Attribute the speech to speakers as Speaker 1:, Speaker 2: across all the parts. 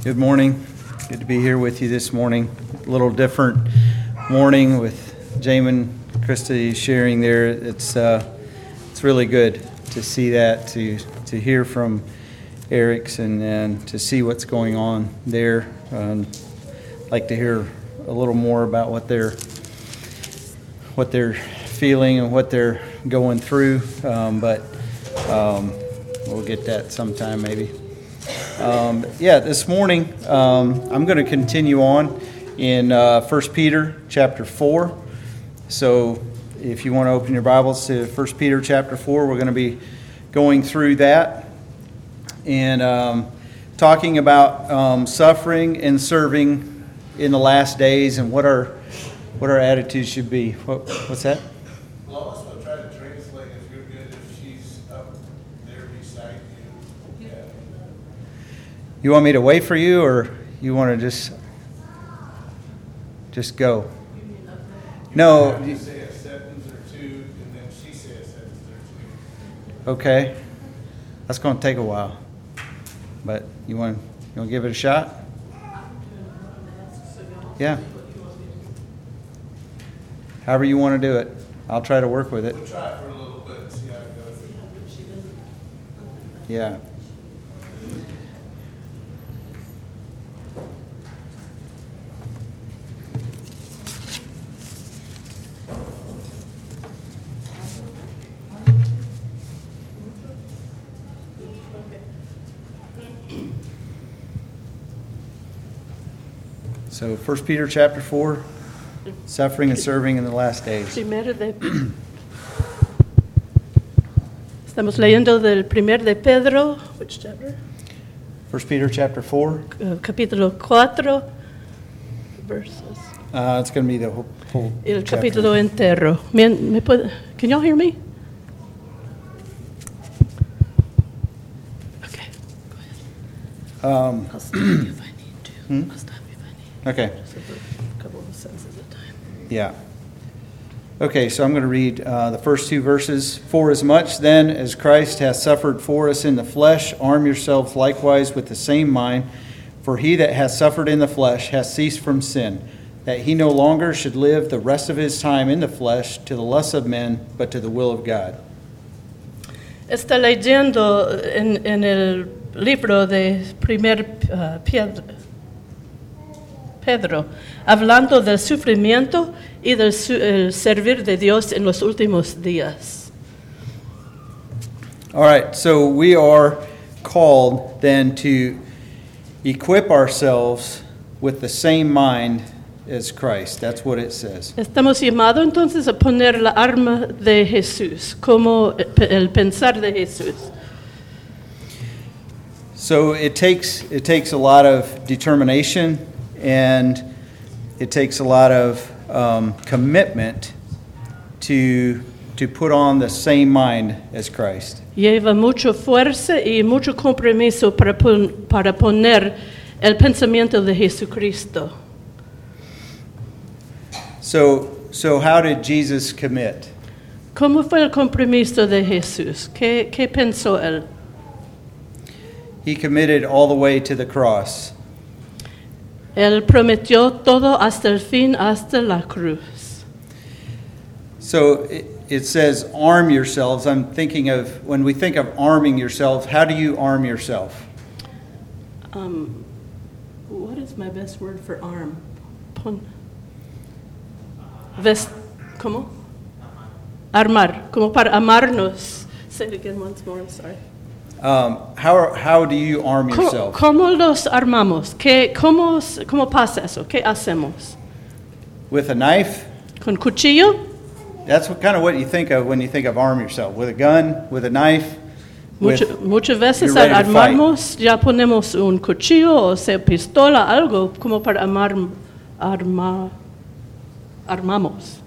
Speaker 1: Good morning. Good to be here with you this morning. A little different morning with Jamin, Krista sharing there. It's really good to see that, to hear from Eric's and to see what's going on there. I'd like to hear a little more about what they're feeling and what they're going through, but we'll get that sometime maybe. This morning I'm going to continue on in 1 Peter chapter 4. So if you want to open your Bibles to 1 Peter chapter 4, we're going to be going through that and talking about suffering and serving in the last days and what our attitudes should be. What's that?
Speaker 2: Well, I also try to translate if you're good if she's up there beside you. Yeah.
Speaker 1: You want me to wait for you, or you want to just go? No.
Speaker 2: You say a sentence or two, and then she says a sentence or two.
Speaker 1: Okay. That's going to take a while. But you want to give it a shot? Yeah. However you want to do it. I'll try to work with it.
Speaker 2: We'll try it for a little bit and see how it goes.
Speaker 1: Yeah. So 1 Peter chapter 4, suffering and serving in the last days.
Speaker 3: Estamos leyendo del primer de Pedro, which chapter?
Speaker 1: 1 Peter chapter 4.
Speaker 3: Capítulo 4, verses.
Speaker 1: It's going to be the whole
Speaker 3: El
Speaker 1: chapter.
Speaker 3: capítulo entero. Can y'all hear me? Okay, go ahead. I'll stop you if I need to. I'll stop you if I need
Speaker 1: Okay.
Speaker 3: to. Just a couple of sentences at a time.
Speaker 1: Yeah. Okay, so I'm going to read the first two verses. For as much then as Christ hath suffered for us in the flesh, arm yourselves likewise with the same mind. For he that hath suffered in the flesh hath ceased from sin, that he no longer should live the rest of his time in the flesh to the lusts of men, but to the will of God.
Speaker 3: Está leyendo en el libro de Pedro, hablando del sufrimiento y del servir de Dios en los últimos días.
Speaker 1: All right, so we are called then to equip ourselves with the same mind as Christ. That's what it says.
Speaker 3: Estamos llamados entonces a poner la arma de Jesús, como el pensar de Jesús.
Speaker 1: So it takes a lot of determination, and it takes a lot of commitment to put on the same mind as Christ.
Speaker 3: Lleva mucha fuerza y mucho compromiso para poner el pensamiento de Jesucristo.
Speaker 1: So how did Jesus commit?
Speaker 3: ¿Cómo fue el compromiso de Jesús? ¿Qué pensó él?
Speaker 1: He committed all the way to the cross.
Speaker 3: Él prometió todo hasta el fin, hasta la cruz.
Speaker 1: So it says, arm yourselves. I'm thinking of, when we think of arming yourself, how do you arm yourself?
Speaker 3: What is my best word for arm? ¿Cómo? Armar, como para amarnos. Say it again once more, I'm sorry.
Speaker 1: How do you arm yourself?
Speaker 3: ¿Cómo los armamos? ¿Cómo pasa eso? ¿Qué hacemos?
Speaker 1: With a knife?
Speaker 3: ¿Con cuchillo?
Speaker 1: That's what you think of when you think of arm yourself. With a gun, with a knife.
Speaker 3: Muchas veces
Speaker 1: you're ready
Speaker 3: al
Speaker 1: to
Speaker 3: armarnos ya ponemos un cuchillo o sea pistola, algo como para armamos.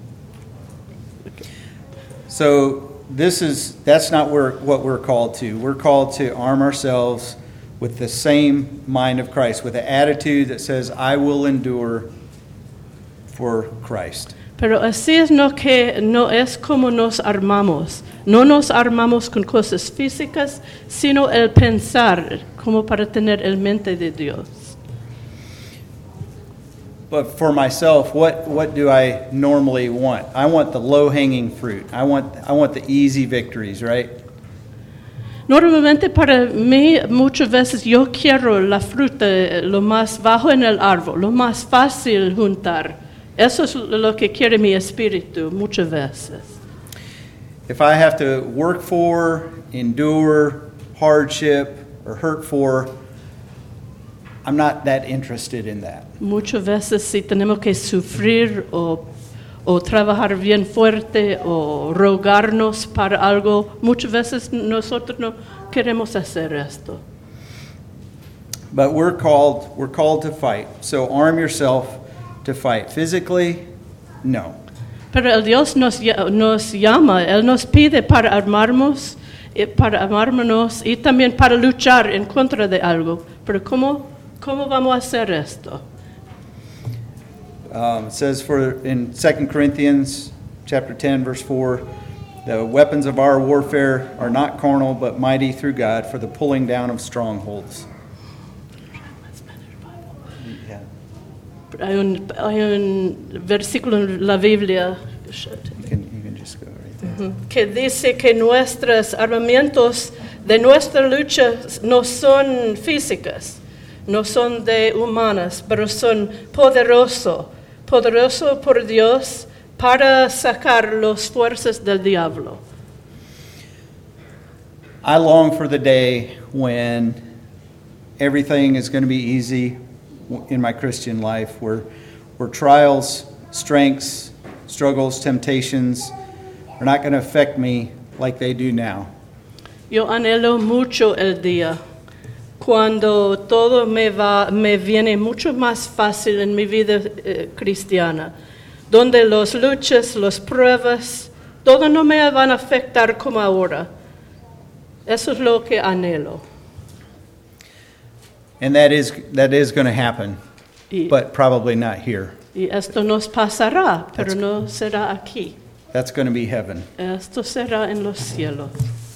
Speaker 1: So that's not what we're called to. We're called to arm ourselves with the same mind of Christ, with an attitude that says, I will endure for Christ.
Speaker 3: Pero así es no es como nos armamos. No nos armamos con cosas físicas, sino el pensar como para tener el mente de Dios.
Speaker 1: But for myself, what do I normally want? I want the low-hanging fruit. I want the easy victories, right?
Speaker 3: Normalmente para mí muchas veces yo quiero la fruta lo más bajo en el árbol, lo más fácil juntar. Eso es lo que quiere mi espíritu muchas veces.
Speaker 1: If I have to work for, endure hardship, or hurt for, I'm not that interested in that.
Speaker 3: Muchas veces si tenemos que sufrir o trabajar bien fuerte o rogarnos para algo, muchas veces nosotros no queremos hacer esto.
Speaker 1: But we're called to fight. So arm yourself to fight. Physically, no.
Speaker 3: Pero el Dios nos llama, Él nos pide para armarnos y también para luchar en contra de algo. Pero ¿cómo vamos a hacer esto?
Speaker 1: It says in 2 Corinthians chapter 10, verse 4, the weapons of our warfare are not carnal, but mighty through God for the pulling down of strongholds. Yeah.
Speaker 3: Hay un versículo en la Biblia
Speaker 1: You can just go right there.
Speaker 3: que dice que nuestros armamentos de nuestra lucha no son físicas, no son de humanas, pero son poderoso por Dios para sacar las fuerzas del diablo.
Speaker 1: I long for the day when everything is going to be easy in my Christian life, where trials, strengths, struggles, temptations are not going to affect me like they do now.
Speaker 3: Yo anhelo mucho el día cuando todo me viene mucho más fácil en mi vida cristiana, donde las luchas, las pruebas, todo no me van a afectar como ahora. Eso es lo que anhelo.
Speaker 1: And that is going to happen,
Speaker 3: Y,
Speaker 1: but probably not here.
Speaker 3: y esto nos pasará, pero no será aquí.
Speaker 1: That's going to be heaven.
Speaker 3: Esto será en los cielos.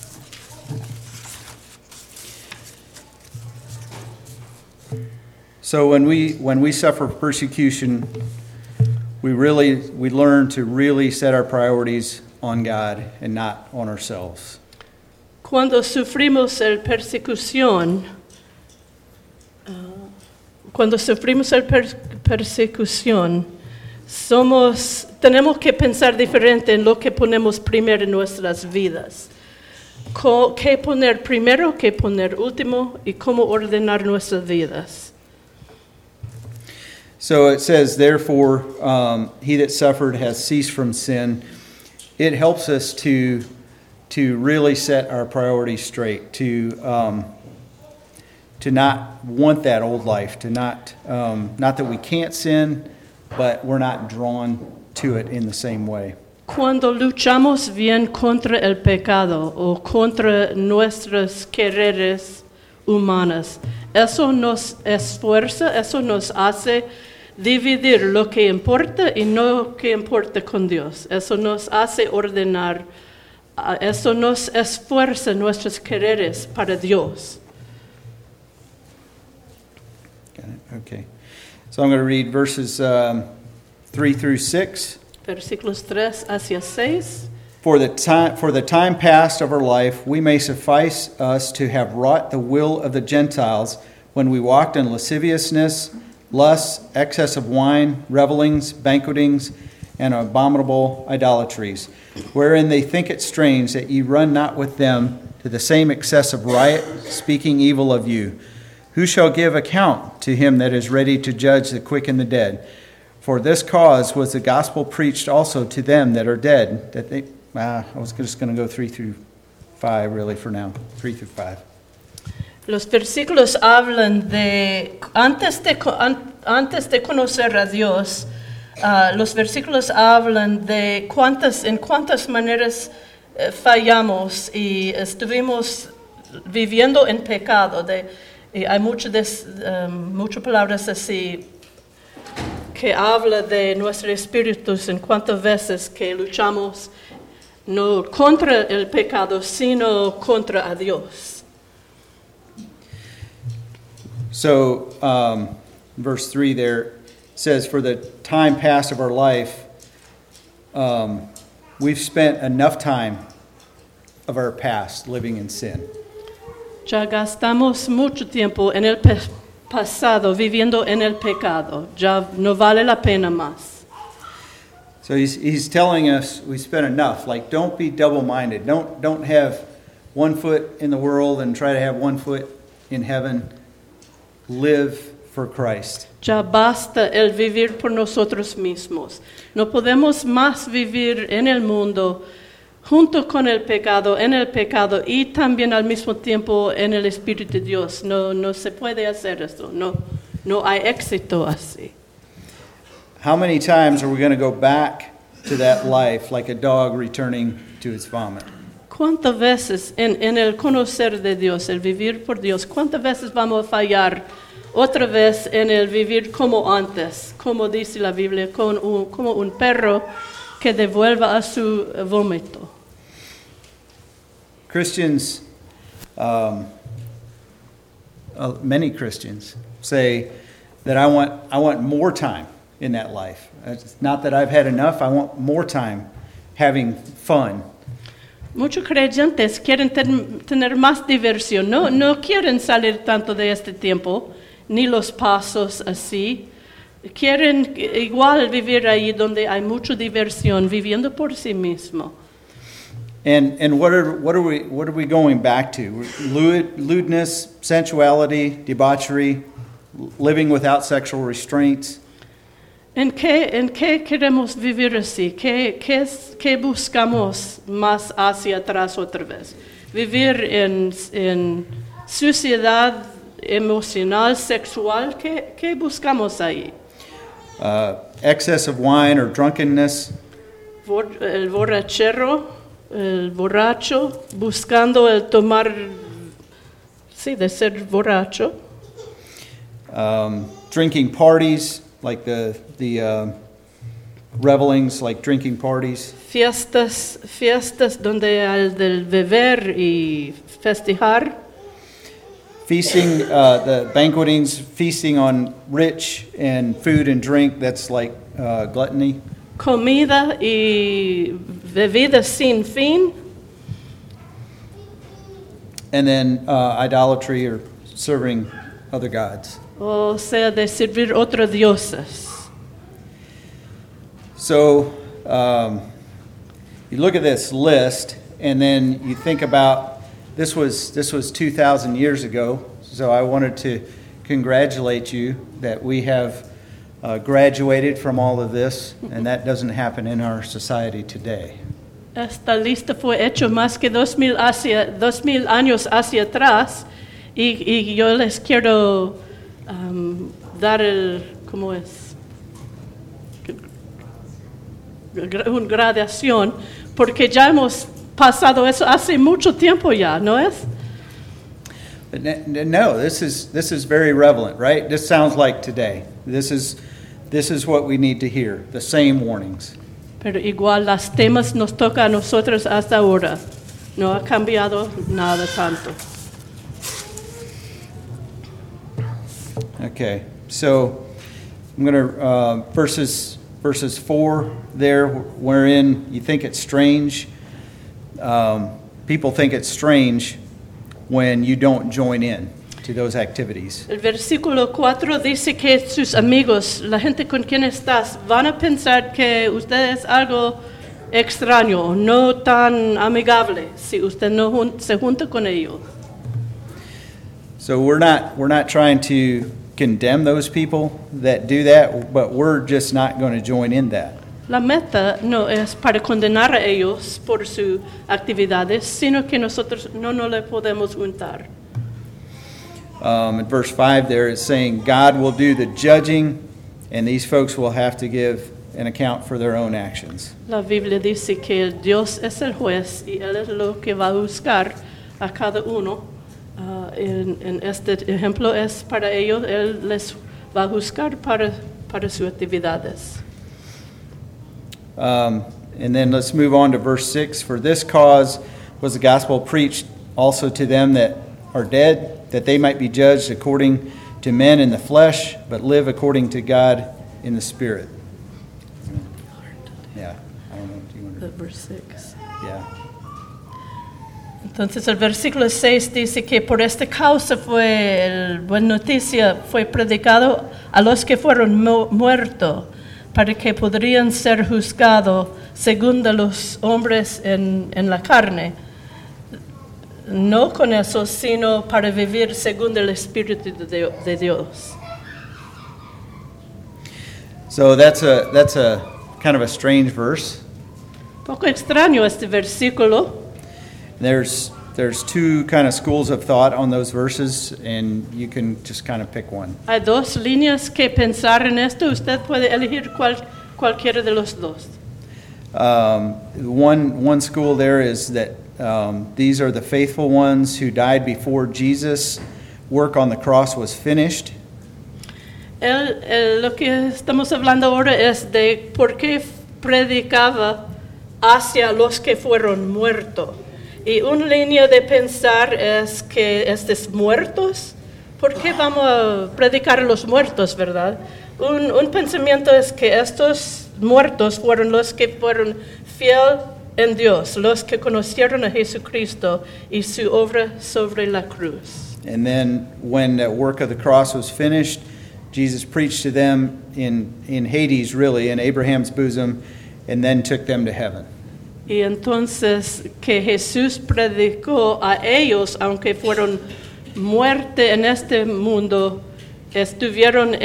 Speaker 1: So when we suffer persecution, we learn to really set our priorities on God and not on ourselves.
Speaker 3: Cuando sufrimos persecución, tenemos que pensar diferente en lo que ponemos primero en nuestras vidas. ¿Qué poner primero, qué poner último y cómo ordenar nuestras vidas?
Speaker 1: So it says, therefore, he that suffered has ceased from sin. It helps us to really set our priorities straight, to not want that old life, to not that we can't sin, but we're not drawn to it in the same way.
Speaker 3: Cuando luchamos bien contra el pecado o contra nuestros quereres humanos, eso nos esfuerza, eso nos hace dividir lo que importa y no lo que importa con Dios. Eso nos hace ordenar, eso nos esfuerza nuestros quereres para Dios.
Speaker 1: Got it? Okay. So I'm going to read verses 3 through 6.
Speaker 3: Versículos 3 hacia 6.
Speaker 1: For the time past of our life, we may suffice us to have wrought the will of the Gentiles when we walked in lasciviousness, lusts, excess of wine, revellings, banquetings, and abominable idolatries, wherein they think it strange that ye run not with them to the same excess of riot, speaking evil of you. Who shall give account to him that is ready to judge the quick and the dead? For this cause was the gospel preached also to them that are dead, that they... I was just going to go 3 through 5 really for now, 3 through 5.
Speaker 3: Los versículos hablan de, antes de conocer a Dios, los versículos hablan de en cuántas maneras fallamos y estuvimos viviendo en pecado. Hay muchas palabras así que habla de nuestros espíritus en cuántas veces que luchamos no contra el pecado, sino contra a Dios.
Speaker 1: So, verse 3 there, says, for the time past of our life, we've spent enough time of our past living in sin.
Speaker 3: Ya gastamos mucho tiempo en el pasado viviendo en el pecado. Ya no vale la pena más.
Speaker 1: So he's telling us we spent enough. Like, don't be double-minded. Don't have one foot in the world and try to have one foot in heaven. Live for Christ.
Speaker 3: Ya basta el vivir por nosotros mismos. No podemos más vivir en el mundo junto con el pecado, en el pecado y también al mismo tiempo en el Espíritu de Dios. No se puede hacer eso. No hay éxito así.
Speaker 1: How many times are we going to go back to that life like a dog returning to its vomit?
Speaker 3: ¿Cuántas veces en el conocer de Dios, el vivir por Dios, cuántas veces vamos a fallar otra vez en el vivir como antes? Como dice la Biblia, como un perro que devuelva a su vómito.
Speaker 1: Christians, many Christians say that I want more time in that life. It's not that I've had enough, I want more time having fun.
Speaker 3: Muchos creyentes quieren tener más diversión, no quieren salir tanto de este tiempo, ni los pasos así. Quieren igual vivir ahí donde hay mucha diversión, viviendo por sí mismo.
Speaker 1: And what are we going back to? Lewdness, sensuality, debauchery, living without sexual restraints.
Speaker 3: ¿En qué queremos vivir así? ¿Qué buscamos más hacia atrás otra vez? Vivir en suciedad emocional, sexual. ¿Qué buscamos ahí?
Speaker 1: Excess of wine or drunkenness.
Speaker 3: El borracho, buscando el tomar, sí, de ser borracho.
Speaker 1: Drinking parties, like the revelings, like drinking parties.
Speaker 3: Fiestas donde hay del beber y festejar.
Speaker 1: Feasting, the banquetings, feasting on rich and food and drink, that's like gluttony.
Speaker 3: Comida y bebida sin fin.
Speaker 1: And then idolatry or serving other gods.
Speaker 3: O sea, de servir otros dioses.
Speaker 1: So you look at this list, and then you think about this was 2,000 years ago. So I wanted to congratulate you that we have graduated from all of this, and that doesn't happen in our society today.
Speaker 3: Esta lista fue hecha más que 2,000 años hacia atrás, y yo les quiero dar ¿cómo es? Una gradación, porque ya hemos pasado eso hace mucho tiempo ya, ¿no es?
Speaker 1: But no, this is very relevant, right? This sounds like today. This is what we need to hear, the same warnings.
Speaker 3: Pero igual las temas nos toca a nosotros hasta ahora. No ha cambiado nada tanto.
Speaker 1: Okay, so I'm going to verses 4 there, wherein you think it's strange. People think it's strange when you don't join in to those activities.
Speaker 3: El versículo 4 dice que sus amigos, la gente con quien estás, van a pensar que usted es algo extraño, no tan amigable, si usted no se junta con ellos.
Speaker 1: So we're not trying to condemn those people that do that, but we're just not going to join in that.
Speaker 3: La meta no es para condenar a ellos por sus actividades, sino que nosotros no le podemos juntar.
Speaker 1: In verse 5 there it's saying God will do the judging, and these folks will have to give an account for their own actions.
Speaker 3: La Biblia dice que Dios es el juez y Él es lo que va a buscar a cada uno. En este ejemplo es para ellos, Él les va a buscar para sus actividades.
Speaker 1: And then let's move on to verse 6. For this cause was the gospel preached also to them that are dead, that they might be judged according to men in the flesh, but live according to God in the Spirit. Yeah, I don't know. Do you want to?
Speaker 3: Verse 6.
Speaker 1: Yeah.
Speaker 3: Entonces el versículo 6 dice que por esta causa fue buena noticia, fue predicado a los que fueron muertos, para que podrían ser juzgados según de los hombres en la carne. No con eso, sino para vivir según el Espíritu de Dios.
Speaker 1: So that's a kind of a strange verse.
Speaker 3: Poco extraño este versículo.
Speaker 1: There's two kind of schools of thought on those verses, and you can just kind of pick one.
Speaker 3: Hay dos líneas que pensar en esto. Usted puede elegir cualquiera de los dos.
Speaker 1: One school there is that these are the faithful ones who died before Jesus' work on the cross was finished.
Speaker 3: Lo que estamos hablando ahora es de por qué predicaba hacia los que fueron muertos. Y una línea de pensar es que estos muertos, ¿por qué vamos a predicar a los muertos, verdad? Un pensamiento es que estos muertos fueron los que fueron fieles en Dios, los que conocieron a Jesucristo y su obra sobre la cruz.
Speaker 1: And then when the work of the cross was finished, Jesus preached to them in Hades, really, in Abraham's bosom, and then took them to heaven.
Speaker 3: Y entonces que Jesús predicó a ellos, aunque fueron muerte en este mundo, estuvieron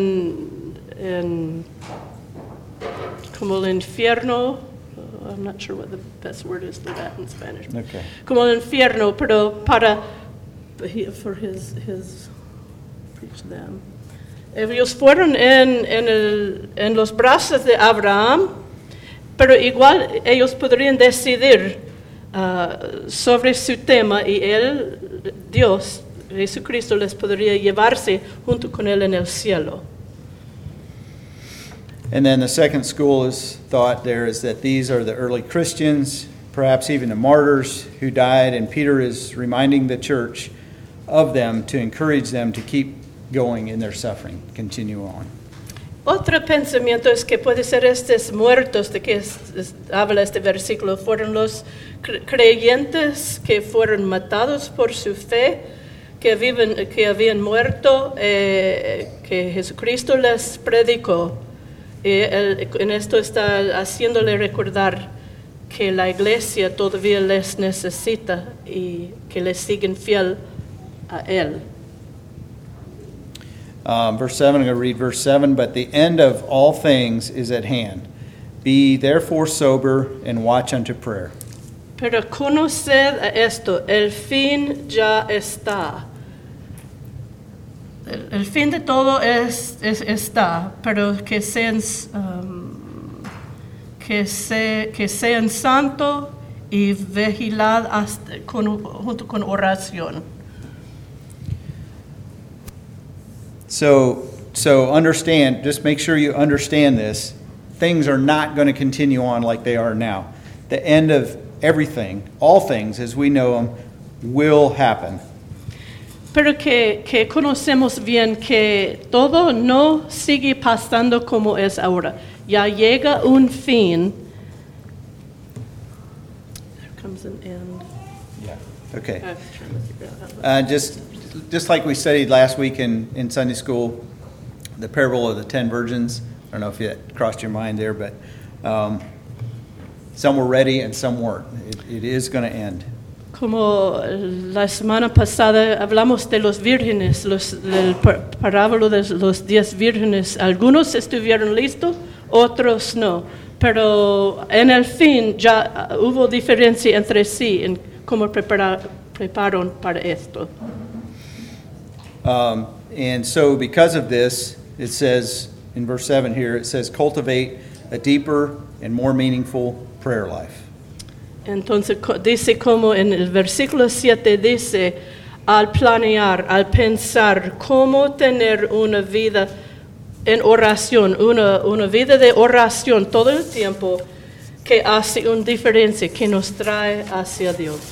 Speaker 3: en como el infierno. I'm not sure what the best word is for that in Spanish.
Speaker 1: Okay.
Speaker 3: Como el infierno, pero for his preach them. Ellos fueron en los brazos de Abraham, pero igual ellos podrían decidir sobre su tema y Dios, Jesucristo, les podría llevarse junto con él en el cielo.
Speaker 1: And then the second school is thought there is that these are the early Christians, perhaps even the martyrs who died, and Peter is reminding the church of them to encourage them to keep going in their suffering, continue on.
Speaker 3: Otro pensamiento es que puede ser estos muertos de que habla este versículo, fueron los creyentes que fueron matados por su fe, que habían muerto, que Jesucristo les predicó. Y en esto está haciéndole recordar que la iglesia todavía les necesita y que les siguen fiel a Él.
Speaker 1: Verse 7, I'm going to read verse 7. But the end of all things is at hand. Be therefore sober and watch unto prayer.
Speaker 3: Pero conoced esto, el fin ya está. El fin de todo está, pero que sean santos y vigilad junto con oración.
Speaker 1: So understand, just make sure you understand this. Things are not going to continue on like they are now. The end of everything, all things as we know them, will happen.
Speaker 3: Pero que conocemos bien que todo no sigue pasando como es ahora. Ya llega un fin. There comes an end.
Speaker 1: Yeah. Okay.
Speaker 3: I'm trying to figure out how to-
Speaker 1: Just like we studied last week in Sunday school, the parable of the 10 virgins. I don't know if that crossed your mind there, but some were ready and some weren't. It is going to end.
Speaker 3: Como la semana pasada hablamos de los vírgenes, del parábola de los 10 vírgenes. Algunos estuvieron listos, otros no. Pero en el fin ya hubo diferencia entre sí en cómo prepararon para esto.
Speaker 1: And so because of this, it says in verse 7 here, it says, cultivate a deeper and more meaningful prayer life.
Speaker 3: Entonces dice como en el versículo 7 dice, al planear, al pensar cómo tener una vida en oración, una vida de oración todo el tiempo que hace una diferencia, que nos trae hacia Dios.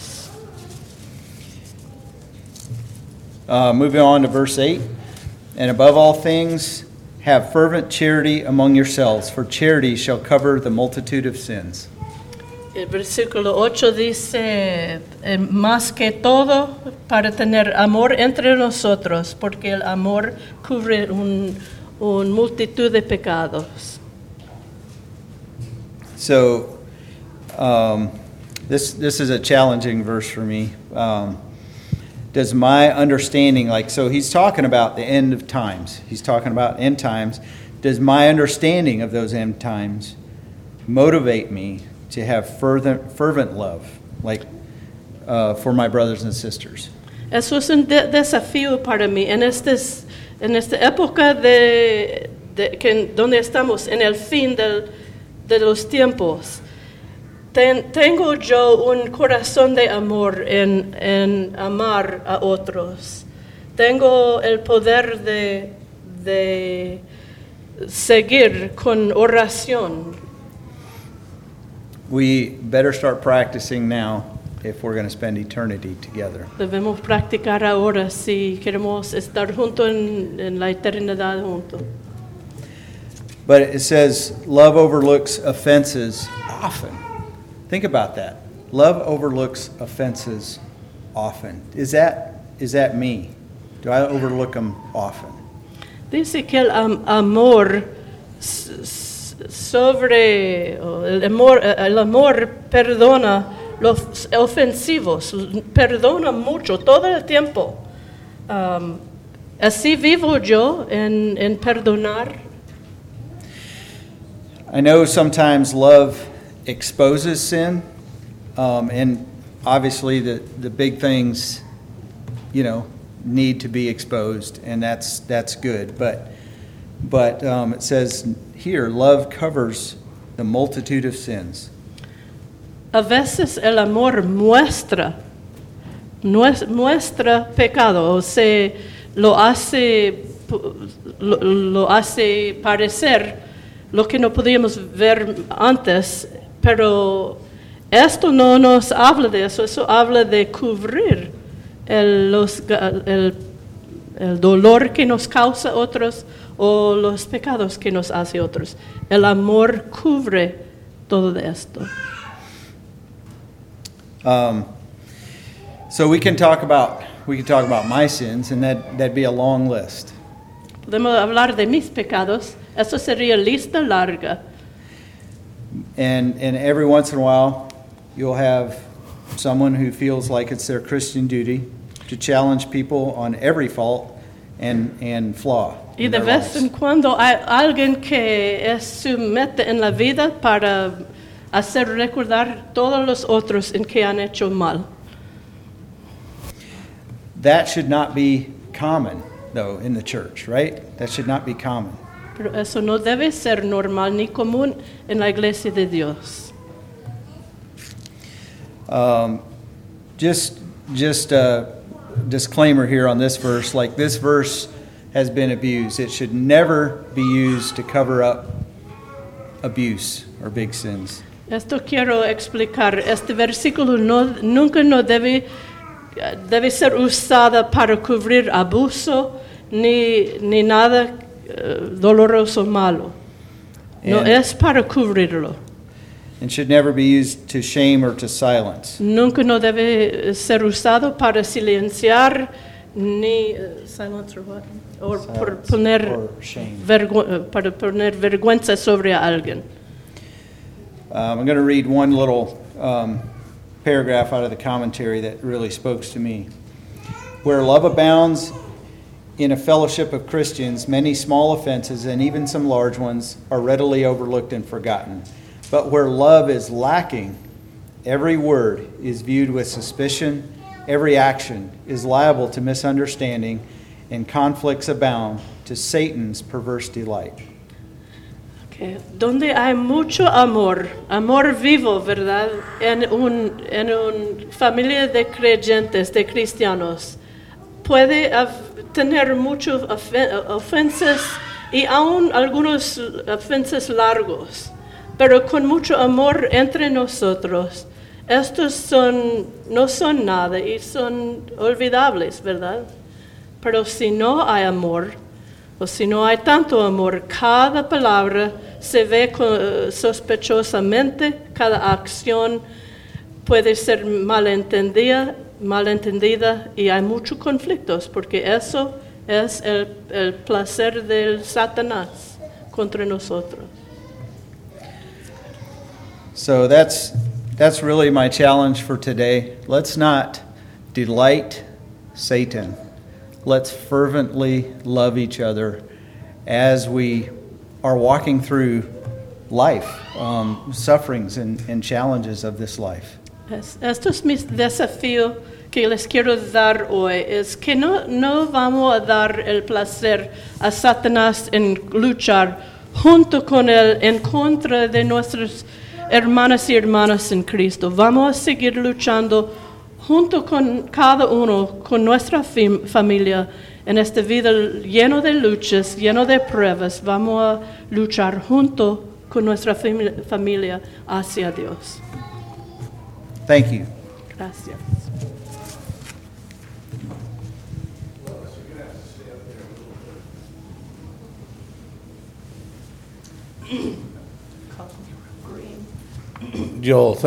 Speaker 1: Moving on to verse 8. And above all things, have fervent charity among yourselves, for charity shall cover the multitude of sins.
Speaker 3: El versículo 8 dice, más que todo, para tener amor entre nosotros, porque el amor cubre un multitud de pecados.
Speaker 1: So, this is a challenging verse for me. Does my understanding, so he's talking about the end of times. He's talking about end times. Does my understanding of those end times motivate me to have fervent love, for my brothers and sisters?
Speaker 3: Eso es un desafío para mí en esta época donde estamos en el fin de los tiempos. Tengo yo un corazón de amor en amar a otros. Tengo el poder de seguir con oración.
Speaker 1: We better start practicing now if we're going to spend eternity together.
Speaker 3: Debemos practicar ahora si queremos estar juntos en la eternidad juntos.
Speaker 1: But it says love overlooks offenses often. Think about that. Love overlooks offenses often. Is that me? Do I overlook them often?
Speaker 3: Dice que el amor el amor perdona los ofensivos, perdona mucho todo el tiempo. Así vivo yo en perdonar.
Speaker 1: I know sometimes love exposes sin, and obviously the big things, need to be exposed, and that's good. But it says here, love covers the multitude of sins.
Speaker 3: A veces el amor muestra pecado, o sea, lo hace parecer lo que no podíamos ver antes, pero esto no nos habla de eso habla de cubrir el dolor que nos causa otros o los pecados que nos hace otros. El amor cubre todo esto.
Speaker 1: So we can talk about my sins, and that'd be a long list.
Speaker 3: Podemos hablar de mis pecados. Eso sería lista larga.
Speaker 1: And every once in a while, you'll have someone who feels like it's their Christian duty to challenge people on every fault and flaw.
Speaker 3: Y de vez en cuando hay alguien que es su meta en la vida para hacer recordar todos los otros en que han hecho mal.
Speaker 1: That should not be common, though, in the church, right? That should not be common.
Speaker 3: Pero eso no debe ser normal ni común en la iglesia de Dios.
Speaker 1: Just a disclaimer here on this verse, this verse has been abused. It should never be used to cover up abuse or big sins.
Speaker 3: Esto quiero explicar. Este versículo nunca debe ser usado para cubrir abuso ni nada doloroso malo. No es para cubrirlo.
Speaker 1: And should never be used to shame or to silence.
Speaker 3: Nunca debe ser usado para silenciar ni silence or por poner para poner vergüenza sobre alguien.
Speaker 1: I'm going to read one little paragraph out of the commentary that really spoke to me. Where love abounds in a fellowship of Christians, many small offenses and even some large ones are readily overlooked and forgotten. But where love is lacking, every word is viewed with suspicion, every action is liable to misunderstanding, and conflicts abound to Satan's perverse delight.
Speaker 3: Okay. Donde hay mucho amor vivo, ¿verdad? En una familia de creyentes, de cristianos, puede tener muchas ofensas y aún algunos ofensas largos, pero con mucho amor entre nosotros. Estos no son nada y son olvidables, ¿verdad? Pero si no hay amor, O si no hay tanto amor, cada palabra se ve sospechosamente, cada acción puede ser malentendida y hay muchos conflictos, porque eso es el placer del Satanás contra nosotros.
Speaker 1: So that's really my challenge for today. Let's not delight Satan. Let's fervently love each other as we are walking through life, sufferings and challenges of this life.
Speaker 3: Esto es mi desafío que les quiero dar hoy, es que no vamos a dar el placer a Satanás en luchar junto con él en contra de nuestros hermanas y hermanos en Cristo. Vamos a seguir luchando junto con cada uno, con nuestra familia, en esta vida lleno de luchas, lleno de pruebas. Vamos a luchar junto con nuestra familia hacia Dios.
Speaker 1: Thank you.
Speaker 3: Gracias.
Speaker 2: Joel,